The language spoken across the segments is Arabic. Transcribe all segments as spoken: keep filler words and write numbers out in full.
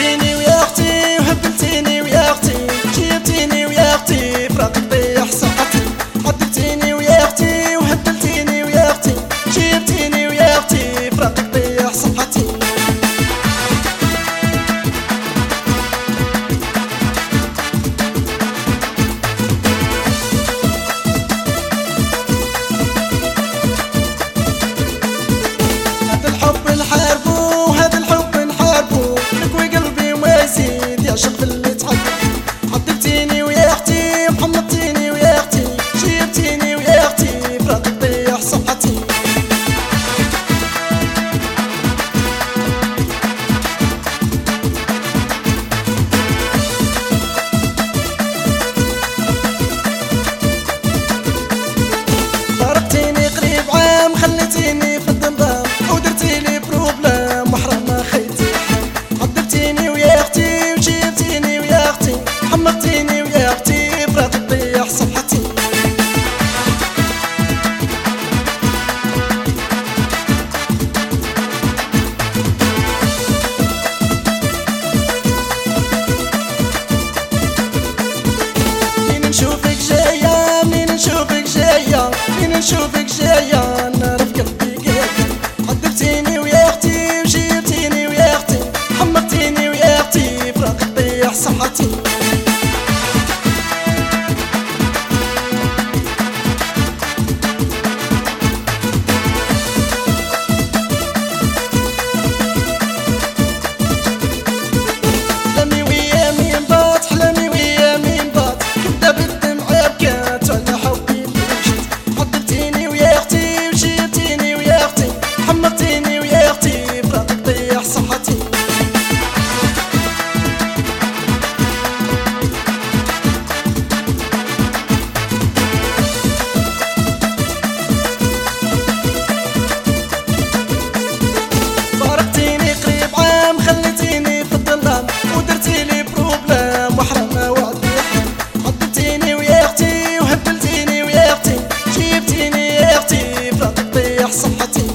حضرتيني ويا اختي وهبلتيني ويا اختي جيبتيني ويا اختي فراقك طيح صحتي. حضرتيني ويا اختي وهبلتيني ويا اختي جيبتيني ويا اختي فراقك طيح صحتي. هذا الحب نحاربو هذا الحب نحاربو لك وقلبي ما يزيد يعشق باللي تحب. حضرتيني ويا اختي وحمضتيني ويا اختي جيبتيني ويا اختي فراقك طيح صحتي. فارقتيني قريب عام خليتيني في الظلام ودرتيلي بروبلام محرم ما خيتي. حضرتيني ويا اختي وجيبتيني ويا اختي حمقتيني ويا اختي فراقك طيح صحتي. منين نشوفك جاية منين نشوفك جاية منين نشوفك جاية نعرف قلبي قاية. حضرتيني ويا اختي وجيبتيني ويا اختي حمقتيني ويا اختي فراقك طيح صحتي. حلمي ويا مين بات حلمي ويا مين بات كنت بالدمع بكات على حبي اللي مشيت. حضرتيني ويا اختي وجيبتيني ويا اختي حمقتيني ويا اختي فراقك طيح صحتي. فارقتيني قريب عام خليتيني في الظلام ودرتيلي بروبلام وحرمة وعدي حرام. حضرتيني ويا اختي وهبلتيني ويا اختي جيبتيني يا اختي فراقك طيح صحتي.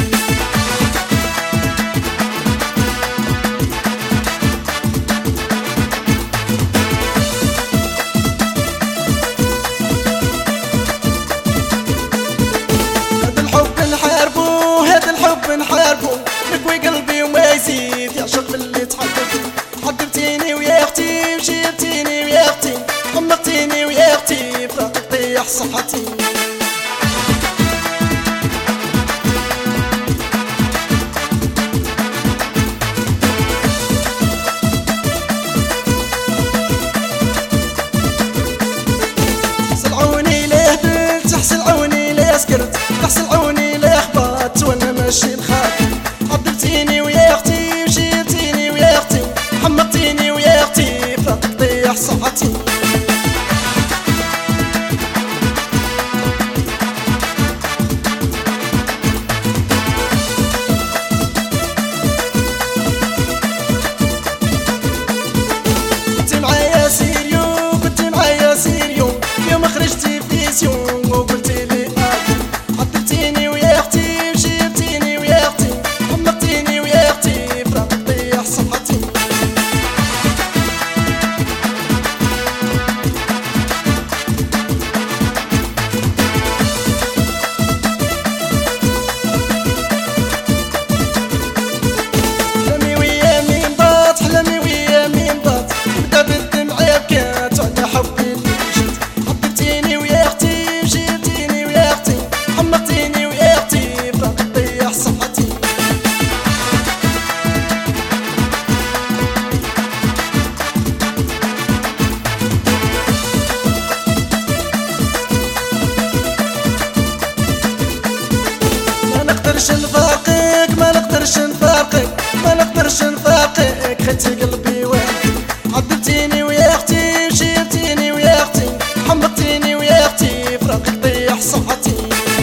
هذا الحب نحاربو هذا الحب نحاربو لك وقلبي وما يزيد يعشق باللي تحب. حضرتيني ويا اختي وجيبتيني ويا اختي حمقتيني ويا اختي فراقك طيح صحتي. سلعوني ليه هبلت حسلعوني ليه سكرت حسلعوني ليه خبات وانا ماشي بخاطر. حضرتيني ويا اختي وجيبتيني ويا اختي حمقتيني ويا اختي فراقك طيح صحتي. كنت معايا سيريو كنت معايا سيريو يوم خرجتي فيسيون وقلتي لي آه. حضرتيني ويا اختي وجيبتيني ويا اختي حمقتيني ويا اختي فراقك طيح صحتي. حلمي ويا مين بات حلمي ويا مين بات بدا بالدمع بكات على حبي اللي مشيت. حضرتيني ويا اختي وجيبتيني ويا اختي حمقتيني ويا اختي فراقك طيح صحتي. ما نقدرش نفارقك ما نقدرش نفارقك ما نقدرش نفارقك خدتي قلبي وين. حضرتيني ويا اختي وجيبتيني ويا اختي حمقتيني ويا اختي فراقك طيح صحتي.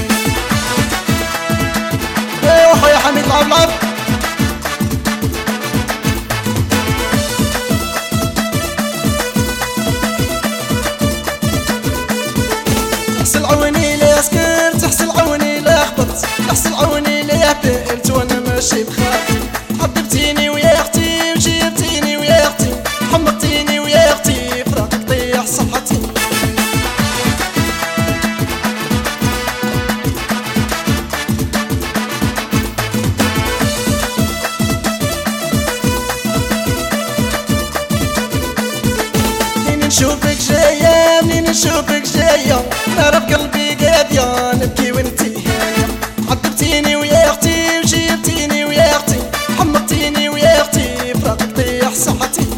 ايوا خويا حميد لعب لعب. حسل عوني ليه سكرت حسل عوني ليه خبطت حسل عوني ليه بقلت وانا ماشي بخاطر. حضرتيني ويا اختي وجيبتيني ويا نشوفك جاية منين نشوفك جاية نار بقلبي قاضية نبكي وانتي هانية عذبتيني ويا اختي وجيبتيني ويا اختي حمقتيني ويا اختي فراقك طيح صحتي